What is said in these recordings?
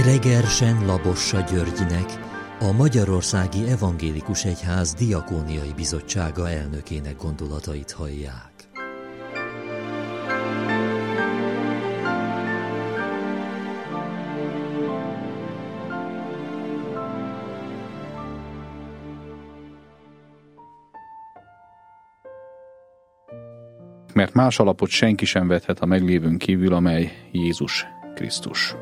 Gregersen Labossa Györgynek, a Magyarországi Evangélikus Egyház Diakóniai Bizottsága elnökének gondolatait hallják. Mert más alapot senki sem vethet a meglévőn kívül, amely Jézus Krisztus.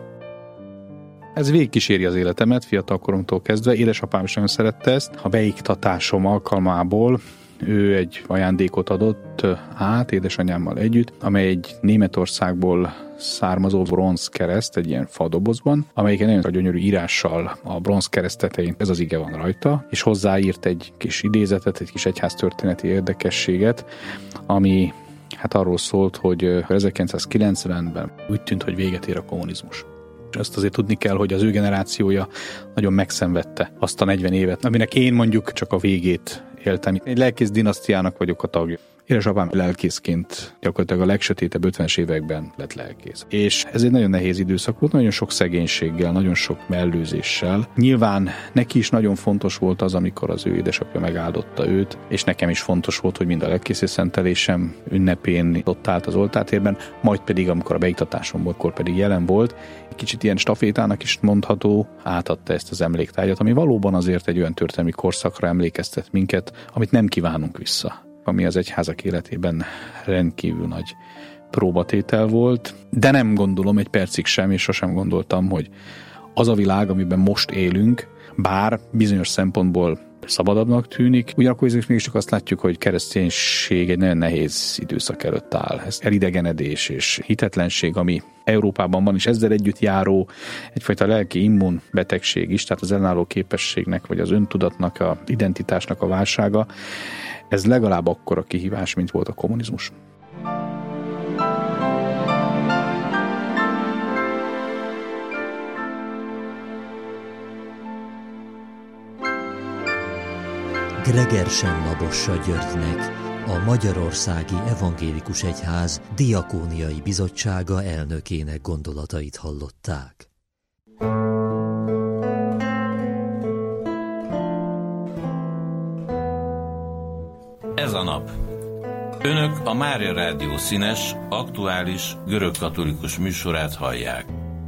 Ez végigkíséri az életemet, fiatalkoromtól kezdve. Édesapám is nagyon szerette ezt. A beiktatásom alkalmából ő egy ajándékot adott át édesanyámmal együtt, amely egy Németországból származó bronzkereszt, egy ilyen fadobozban, amelyik egy nagyon gyönyörű írással a bronzkereszt tetején ez az ige van rajta, és hozzáírt egy kis idézetet, egy kis egyháztörténeti érdekességet, ami arról szólt, hogy 1990-ben úgy tűnt, hogy véget ér a kommunizmus. Azt azért tudni kell, hogy az ő generációja nagyon megszenvedte azt a 40 évet, aminek én mondjuk csak a végét éltem. Egy lelkész dinasztiának vagyok a tagja. Édesapám lelkészként gyakorlatilag a legsötétebb 50-es években lett lelkész. És ez egy nagyon nehéz időszak volt, nagyon sok szegénységgel, nagyon sok mellőzéssel. Nyilván neki is nagyon fontos volt az, amikor az ő édesapja megáldotta őt, és nekem is fontos volt, hogy mind a lelkészség szentelésem ünnepén ott állt az oltártérben, majd pedig, amikor a beiktatásom volt, akkor pedig jelen volt. Egy kicsit ilyen stafétának is mondható, átadta ezt az emléktárgyat, ami valóban azért egy olyan történelmi korszakra emlékeztet minket, amit nem kívánunk vissza, ami az egyházak életében rendkívül nagy próbatétel volt, de nem gondolom egy percig sem, és sosem gondoltam, hogy az a világ, amiben most élünk, bár bizonyos szempontból szabadabbnak tűnik, ugyanakkor mégiscsak azt látjuk, hogy kereszténység egy nagyon nehéz időszak előtt áll. Ez elidegenedés és hitetlenség, ami Európában van, és ezzel együtt járó egyfajta lelki immunbetegség is, tehát az ellenálló képességnek, vagy az öntudatnak, a identitásnak a válsága, ez legalább akkora kihívás, mint volt a kommunizmus. Gregersen Labossa Györgynek, a Magyarországi Evangélikus Egyház Diakóniai Bizottsága elnökének gondolatait hallották. Ez a nap. Önök a Mária Rádió színes, aktuális, görögkatolikus műsorát hallják.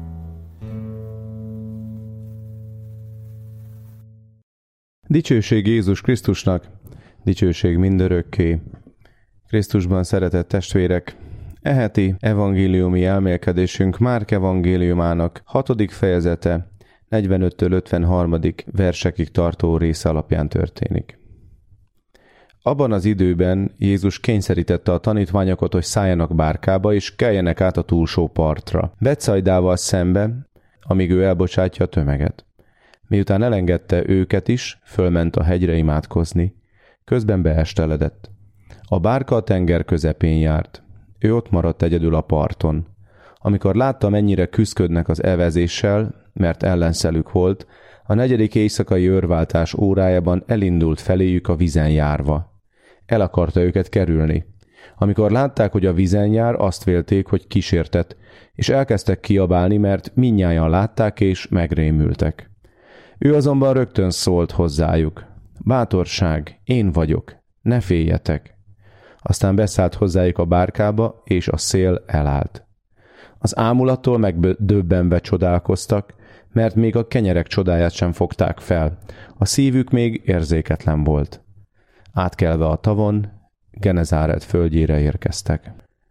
Dicsőség Jézus Krisztusnak, dicsőség mindörökké. Krisztusban szeretett testvérek, e heti evangéliumi elmélkedésünk Márk evangéliumának 6. fejezete 45-től 53. versekig tartó része alapján történik. Abban az időben Jézus kényszerítette a tanítványokat, hogy szálljanak bárkába, és keljenek át a túlsó partra, Betszaidával szembe, amíg ő elbocsátja a tömeget. Miután elengedte őket is, fölment a hegyre imádkozni. Közben beesteledett. A bárka a tenger közepén járt. Ő ott maradt egyedül a parton. Amikor látta, mennyire küszködnek az evezéssel, mert ellenszelük volt, a 4. éjszakai őrváltás órájában elindult feléjük a vízen járva. El akarta őket kerülni. Amikor látták, hogy a vízen jár, azt vélték, hogy kísértet, és elkezdtek kiabálni, mert mindnyájan látták és megrémültek. Ő azonban rögtön szólt hozzájuk. Bátorság, én vagyok, ne féljetek. Aztán beszállt hozzájuk a bárkába, és a szél elállt. Az ámulattól megdöbbenve csodálkoztak, mert még a kenyerek csodáját sem fogták fel. A szívük még érzéketlen volt. Átkelve a tavon, Genezáret földjére érkeztek.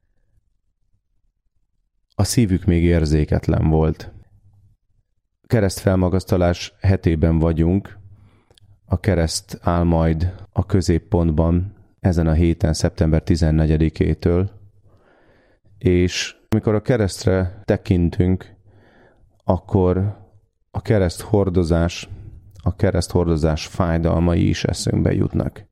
A szívük még érzéketlen volt. Keresztfelmagasztalás hetében vagyunk. A kereszt áll majd a középpontban ezen a héten, szeptember 14-től. És amikor a keresztre tekintünk, akkor a kereszthordozás fájdalmai is eszünkbe jutnak.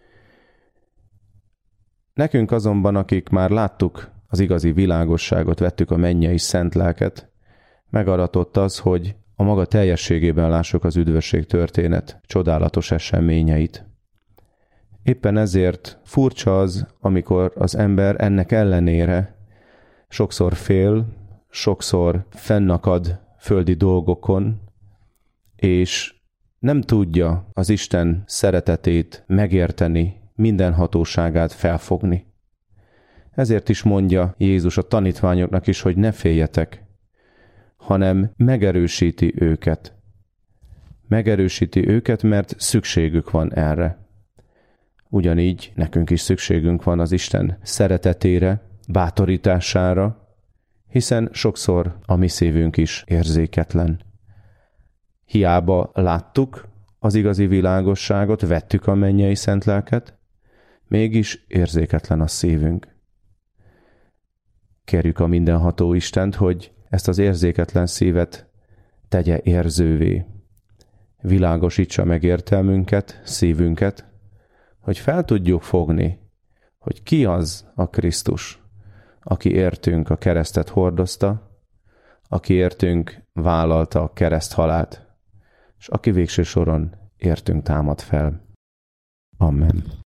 Nekünk azonban, akik már láttuk az igazi világosságot, vettük a mennyei szent lelket, megaratott az, hogy a maga teljességében lássuk az üdvösség történet csodálatos eseményeit. Éppen ezért furcsa az, amikor az ember ennek ellenére sokszor fél, sokszor fennakad földi dolgokon, és nem tudja az Isten szeretetét megérteni, minden hatóságát felfogni. Ezért is mondja Jézus a tanítványoknak is, hogy ne féljetek, hanem megerősíti őket. Megerősíti őket, mert szükségük van erre. Ugyanígy nekünk is szükségünk van az Isten szeretetére, bátorítására, hiszen sokszor a mi szívünk is érzéketlen. Hiába láttuk az igazi világosságot, vettük a mennyei szent lelket, mégis érzéketlen a szívünk. Kérjük a mindenható Istent, hogy ezt az érzéketlen szívet tegye érzővé. Világosítsa meg értelmünket, szívünket, hogy fel tudjuk fogni, hogy ki az a Krisztus, aki értünk a keresztet hordozta, aki értünk vállalta a kereszthalált, és aki végső soron értünk támad fel. Amen.